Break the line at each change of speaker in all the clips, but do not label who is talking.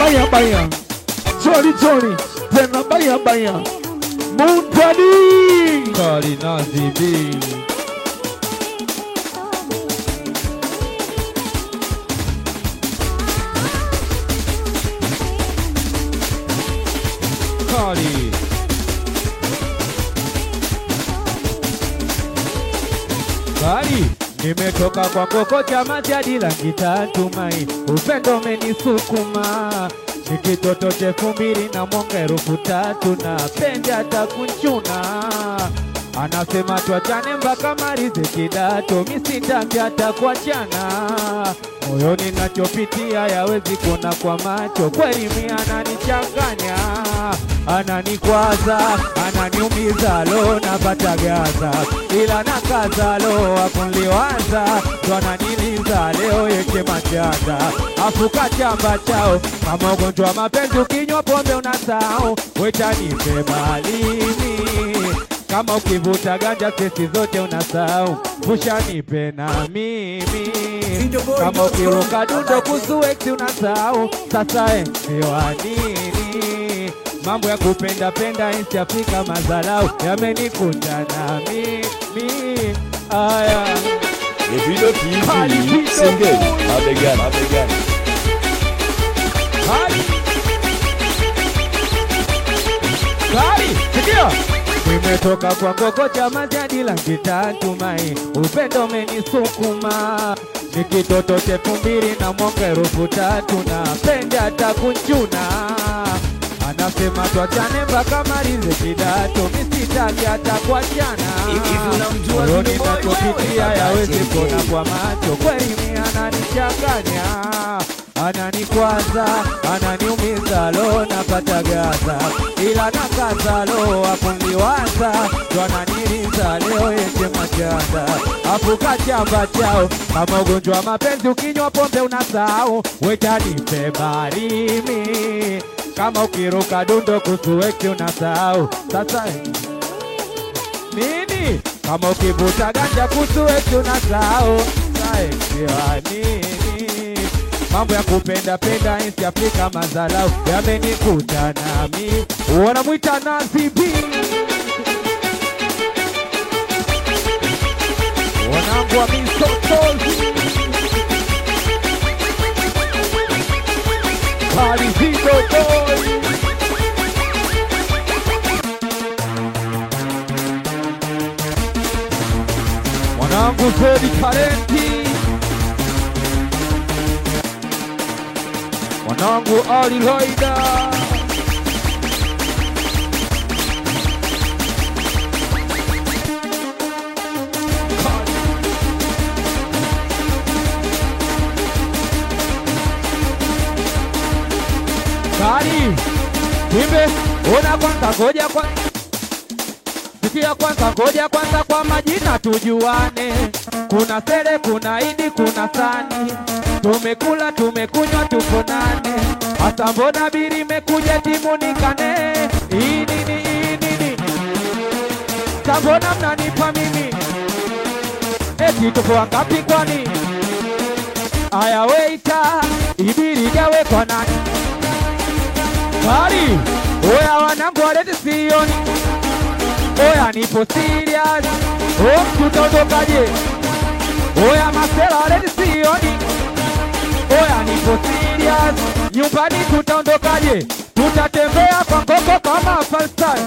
baya baya. Chori chori, tena baya baya. Muntadi
Kali Nazibi. Kali. Kali. Nimetoka kwa kokocha majadi rangi tatu mai. Upendo umenisukuma. Nikitoto 2000 na mwonga 3000 na pende atakunchuna. Anasema tuachane mpaka marize kidato, misitaki hata kuachana. Moyoni nachopitia yawezi kuona kwa macho, kweli mimi ananichanganya. Ananikwaza, ananiumiza, lo napata gaza, ila nakaza lo akunliwaza, ndo ananiliza leo yeke machanda. Afuka chamba chao, kama ugonjwa mapenzi ukinywa pombe unasahau, wetanipe balini. Kama ukivuta ganja sesi zote unasahau, vushanipe na mimi. Kama ukiruka dundo kusu eksi unasahau, sasa wa nini? Mambo ya kupenda penda insi Afrika mazalau, yamenikuta na mimi. Aya
Davido TV, single, mabegani, mabegani.
Kali, sikia. Nimetoka kwa kokocha majadi rangi tatu mai. Upendo umenisukuma. Nikitoto 2000 na mwonga 3000 na pende atakunchuna. Anasema tuachane mpaka marize kidato, misitaki hata kuachana. Moyoni nachopitia yawezi kuona kwa macho, kweli mimi ananichanganya. Ananikwaza, ananiumiza, lo napata gaza, ila nakaza lo akunliwaza, ndo ananiliza leo yeke machanda. Afuka chamba chao, kama ugonjwa mapenzi ukinywa pombe unasahau, wetanipe balimi. Kama ukiruka dundo kusuweki unasahau, sasa nini? Kama ukivuta ganja kusuweki unasahau, sasa nini? Mambo ya kupenda penda insi Afrika mazalau, yamenikuta nami. Wanamuita Nazibi. Wanangu wa misotozi. Kali Zido boy. Wanangu Zedi Talenti. Wanangu Ali Loida. Kali Kimbe, ona kwanza ngoja kwa sikia kwanza ngoja kwanza kwa majina tujuane. Kuna Sele, kuna Idi, kuna Sani. Tumekula, tumekunywa, tupo nane. Hasa mbona biri mekuja timu nikane. Nini Sabona mnanipa mimi, eti tupo wangapi kwani? Aya weita, ibiri gawe kwa nani? Kali, oya wanangu walete sioni. Oya nipo serious, tutaondokaje? Oya masela walete sioni. Oya nipo serious, nyumbani tutaondokaje? Tutatembea kwa ngoko kama falsai.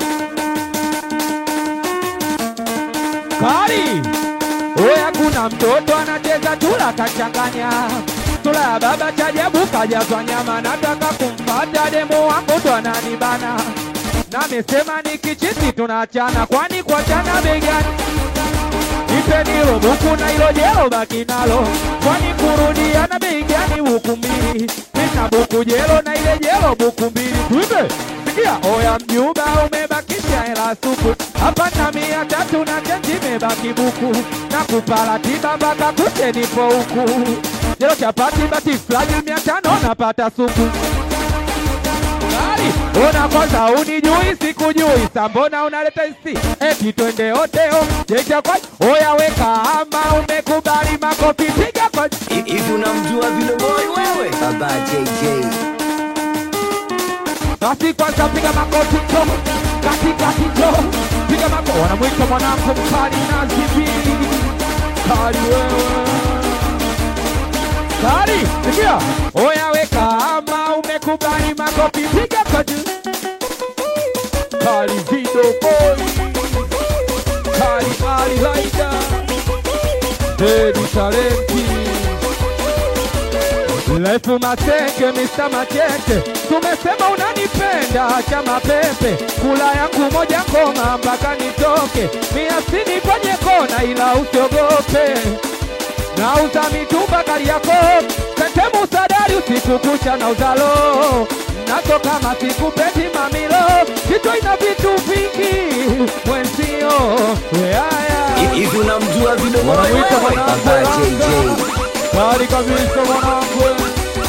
Kali, oya kuna mtoto anacheza tula kachanganya. Tula ya baba chajabu kajazwa nyama, nataka kumpata demo wangu ndo ananibana. Na mesema nikichiti tunachana, kwani kwa chana begani? Ipe nilo buku na ilo jelo baki nalo, kwani kurudia na begani buku mbili. Nina buku jelo na ile jelo buku mbili. Tuibe, sikia, oya mjuba umebakisha hela supu. Hapa na 300 na chanji mebaki buku. Na kupala tiba mpaka kuche nipo huku. Jelo chapati bati flaji 500 napata supu. Kali, ona kwanza unijui sikujui, sambona unaleta isi, eti twende hoteo, jecha kwa, oya weka ama umekubali makofi piga kwa.
Hivi unamjua vile boy wewe? Baba JJ.
basi kwanza piga makofi to katikati to piga makofi. Wanamwita mwanangu mkali na zibili kali wewe kali, sikia oya we kama umekubali makofi piga kwa juu kali video boy kali ali laida Dedi talenti Lefu Maseke Mr. Machete, tumesema unanipenda cha mapepe, kula yangu moja ngoma mpaka nitoke, 160 kwenye kona ila usiogope, nauza mitumba Kariakoo, Sentemu Sadari usiku kucha na uzalo, naso kama sikupendi mamilo, kichwa ina vitu vingi, mwenzio weaya.
Hivi unamjua vile Baba JJ
Kali kabisa mwanangu.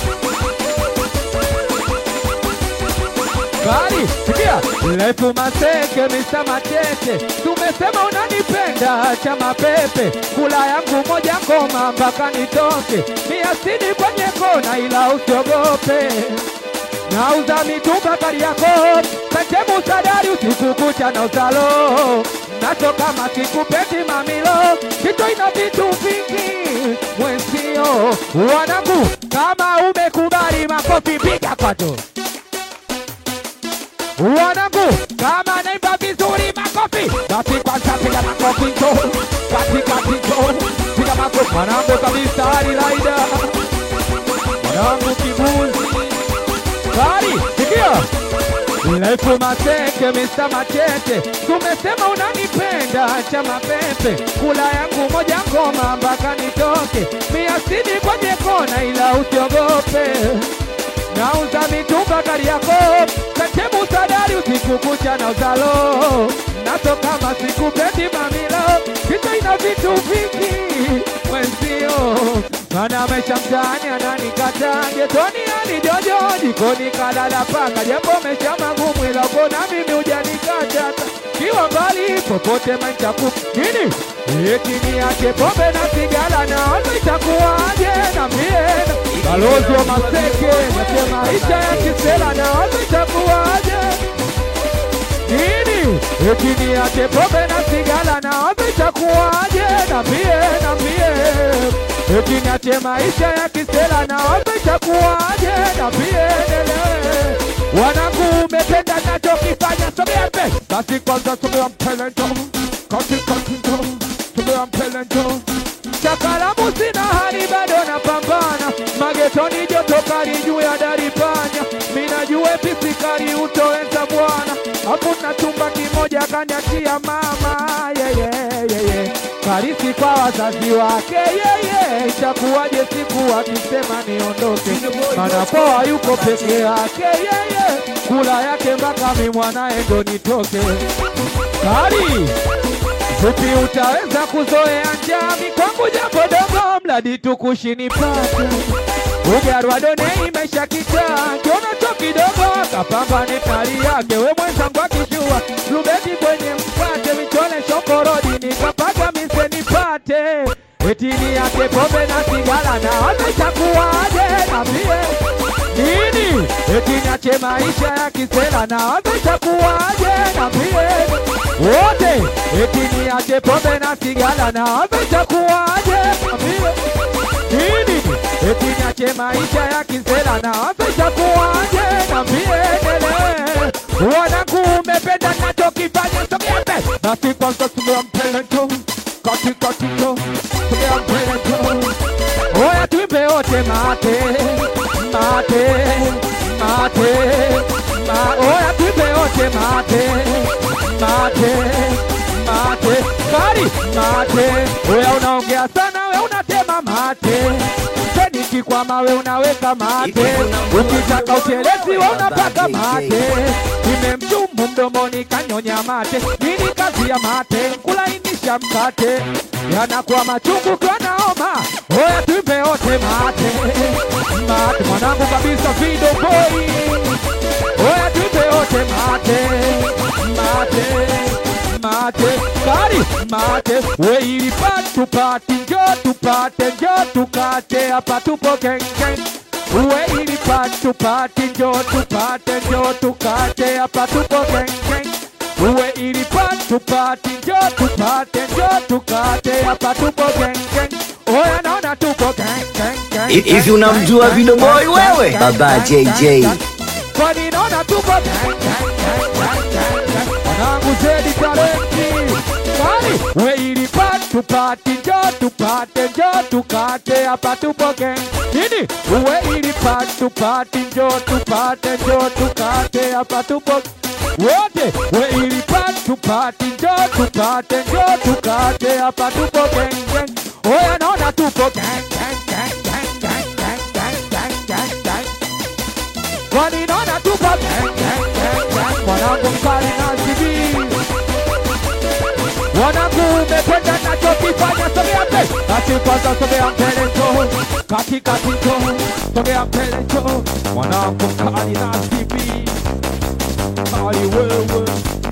Kali, sikia Lefu Maseke Mr. Machete, tumesema unanipenda cha mapepe, kula yangu moja ngoma mpaka nitoke, 160 kwenye kona ila usiogope, nauza mitumba Kariakoo, Sentemu Sadari usiku kucha na uzalo, naso kama sikupendi mamilo, kichwa ina vitu vingi, mwenzio wanangu, kama umekubali makofi piga kwa tu. Wanangu, kama naimba vizuri makofi, basi kwanza piga makofi to katikati to piga makofi. Wanangu kabisa ali laida, wanangu kibuzi kali, sikia Lefu Maseke Mr. Machete, tumesema unanipenda cha mapepe, kula yangu moja ngoma mpaka nitoke, 160 kwenye kona ila usiogope, nauza mitumba Kariakoo, Sentemu Sadari usiku kucha na uzalo, naso kama sikupendi mamilo, kichwa ina vitu vingi, mwenzio mana maisha mtaani ananikataa, getoni alijojo jikoni kalala paka, japo maisha magumu ila ukona mimi hujanikata, kiwa mbali popote manchaku nini eti niache pombe na sigara, na wazo itakuwaje na miena balozi wa Maseke, nasema maisha ya kisela, na wazo itakuwaje nini eti niache pombe na sigara, na wazo itakuwaje na miena eti niache maisha ya kisela, na wazo itakuwaje na miena. Wanangu umependa nachokifanya, sogea mbele basi kwanza sogea mbele ndo katikati ndo sogea mbele ndo Chakalamu sina hali bado napambana, magetoni joto kali juu ya dari panya, mina jue pisikari utoweza bwana, hapo na chumba kimoja kaniachia mama Karisi kwa wazazi wake itakuwaje siku akisema niondoke, anapoa yuko peke yake kula yake mpaka mimi mwanae ndo nitoke. Kari vipi utaweza kuzoea njami kwangu jambo dogo, mradi tukushinipate ugarwa done imesha kitaa, kiona cho kidogo kapambane kali yake, we mwenzangu akishua lubeti kwenye mkate, michole shokorodi nikapaka mise nipate, etini yake pombe na sigara, na wazo itakuwaje na mie nini eti niache maisha ya kisela, na wazo itakuwaje na mie wote, eti niache pombe na sigara, na wazo itakuwaje na mie nini eti niache maisha ya kisela, na wazo itakuwaje na mie dele. Wanangu umependa nachokifanya, sogea mbele basi kwanza sogea mbele to katikati to sogea mbele to, oya tuimbe wote mate mate mate oya tuimbe wote mate mate mate kari mate, oya unaongea sana we unatema mate, seniki kwa mawe unaweka mate, ukitaka utelezi we unapaka mate, nimemchumu mdomoni kanyonya mate, nini kazi ya mate kulainisha mkate, yanakuwa machungu kwa naoma, oya tuimbe wote mate mate, mwanangu kabisa video boy, oya tuimbe wote mate mate mate kari mate, we ilipati tupati njo tukate hapa tupo geng geng, uwe ili tupati njo tukate hapa tupo gang gang. Uwe ili tupati njo tukate hapa tupo gang gang. Oya naona tupo gang gang gang.
Hivi unamjua Video Boy wewe? Baba JJ.
Kwani naona tupo gang gang gang gang gang. Wanangu zedi talenti. Kwani uwe ili tupati njo tukate hapa tupo gang. Nini? Uwe ili tupati njo tukate hapa tupo wote. Uwe ili tupati njo tukate hapa tupo gang gang. Oya naona tupo gang gang gang gang gang gang gang gang gang. Kwani naona tupo gang gang gang gang. Mwanangu mkali na zibi. Wanangu umekwenda nachokifanya, sogea mbele. Basi kwanza sogea mbele njoo, katikati njoo, sogea mbele njoo. Wanangu mkali na zibi, kali wewe.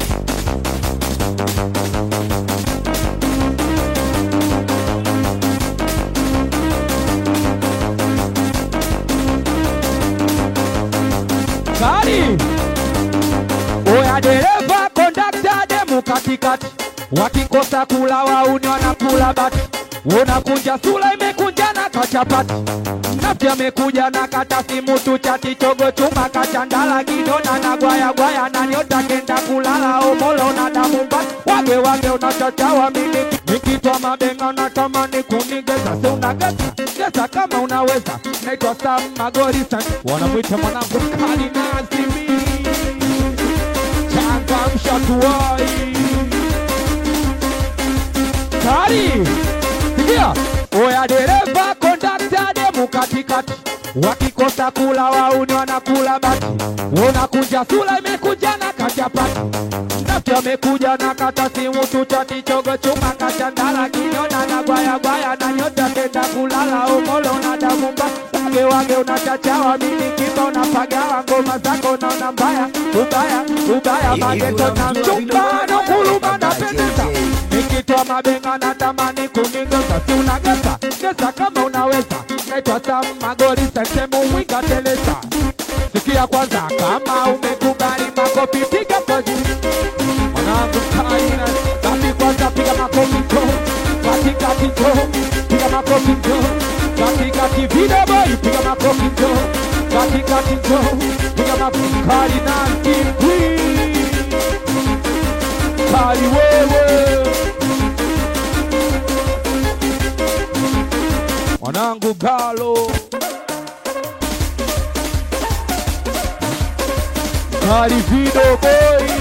Kali oya dereva kondakta demu katikati. Wakikosa kula wauni wanakula bati. Unakunja sula imekunjana kachapati. Nafya mekuja na kata simu tuchati chogo chuma kachandala gidona na gwaya na nyota kenda kulala omolo na damu mbati. Wage unachachawa miliki. Nikitwa mabenga natamani kunigeza. Se unageza kama unaweza. Naitwa Sam Magori San. Wanamwita mwanangu mkali na zimi. Changa mshatuwai. Kari sikia. Oya dereva kondakta demu katikati. Wakikosa kula wauni wanakula bati. Unakunja sula imekuja na kachapati. Nafya amekuja na kata simu tuchati chogo chuma kachandala kinona na gwaya na nyota kenda kulala omolo na damu mbaya. Wage unachachawa mimi kiba unapagawa ngoma zako na unambaya. Ubaya mageto na mchumbano kuluma na pendeza. Nikitwa mabenga na tamani kunigeza. Si unageza kama unaweza. Naitwa Sam Magori sentemu mwinga teleza. Sikia kwanza kama umekubali makofi piga kwa juu. Mwanangu kaina basi kwanza piga makofi njoo. Katikati njoo, piga makofi njoo. Katikati Video Boy piga makofi njoo. Katikati njoo, piga makofi kali na zibi. Kali wewe. Mwanangu Galo kali Video Boy.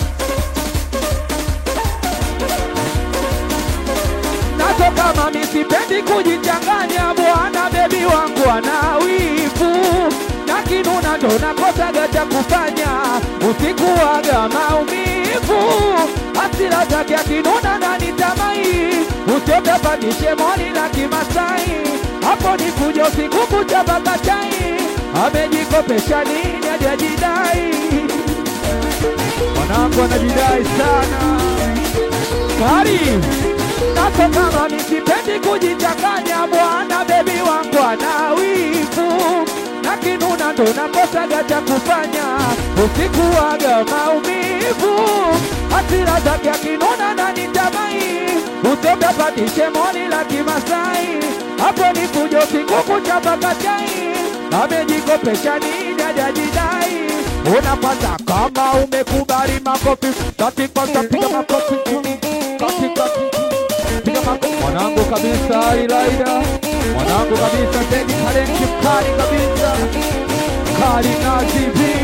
Nato kama misipendi kujichanganya bwana, bebi wangu ana wivu. Na kinuna ndo nakosaga cha kufanya, usiku waga maumivu. Hasira zake akinuna na nitamai, usiombe pandishe moni la Kimasai. Hapo ni kuja usiku kucha baba chai, amejikopesha nini hajajidai. Mwanangu anajidai sana. Kari nato kama nisipendi kujichanganya bwana, bebi wangu ana wivu. Na kinuna ndo nakosaga cha kufanya, usiku waga maumivu. Hasira zake akinuna na nitamai, usiombe pandishe moni la Kimasai. Hapo ni kuja usiku kucha mpaka chai, amejikopesha nini hajajidai. Unapata kama umekubali makofi. Katikati piga makofi. Katikati piga makofi. Mwanangu kabisa Ilaida. Mwanangu kabisa Zedi talenti mkali kabisa. Kali na zibi.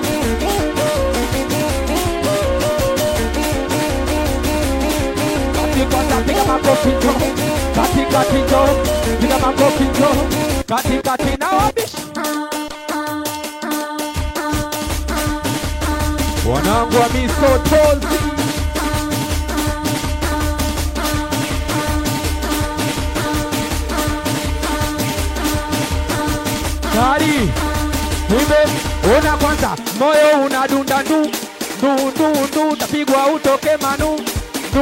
Katikati piga makofi njoo. Katikati njoo, piga makofi njoo. Katikati na wabishi. Wanangu wa misotozi. Kari una kwanza moyo unadunda ndu. Tapigwa utoke manu.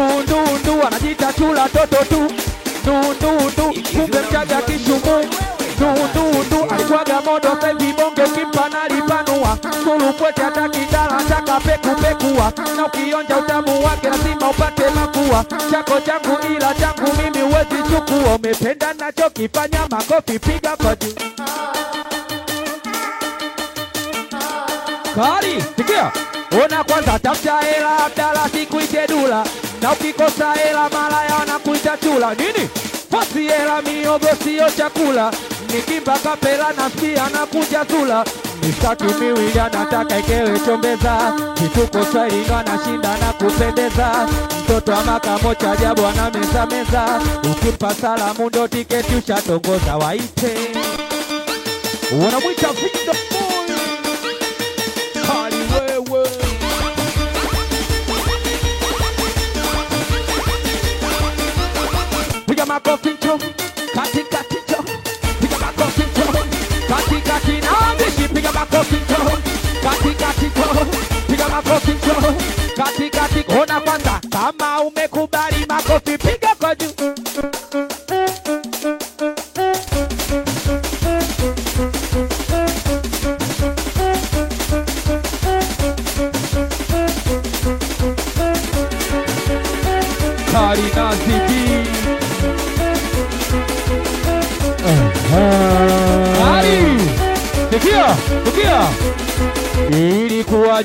Anajita chula toto tu. Kumbe mchaga kishumu. tundu alikuwaga modo saivi bonge kimpa nalipanua sulu kwete hata kidala chaka pekua na ukionja utamu wake lazima upate mapua chako changu ila changu mimi uwezi chukua umependa nacho kifanya makofi piga kwa juu Kari, sikia ona kwanza tafuta hela Abdala sikuite dula na ukikosa hela malaya wanakuita chula nini? Fasi hela miogo sio chakula nikimba kapela na siya nakuja zula Mistaki miwili anataka ikewe chombeza Kituko swahili ndo anashinda na kupendeza Mtoto wa makamo cha ajabu ana meza Ukimpa salamu ndo tiketi ushatongoza waite Wanamwita Victor Boy Kali wewe Piga makofi cho Katikati cho Piga makofi cho Katikati na bishi Piga makofi cho Katikati cho Piga makofi cho Katikati ona kwanza Kama umekubali makofi piga kwa juu Karina Ziki Kari Sikia Ilikuwa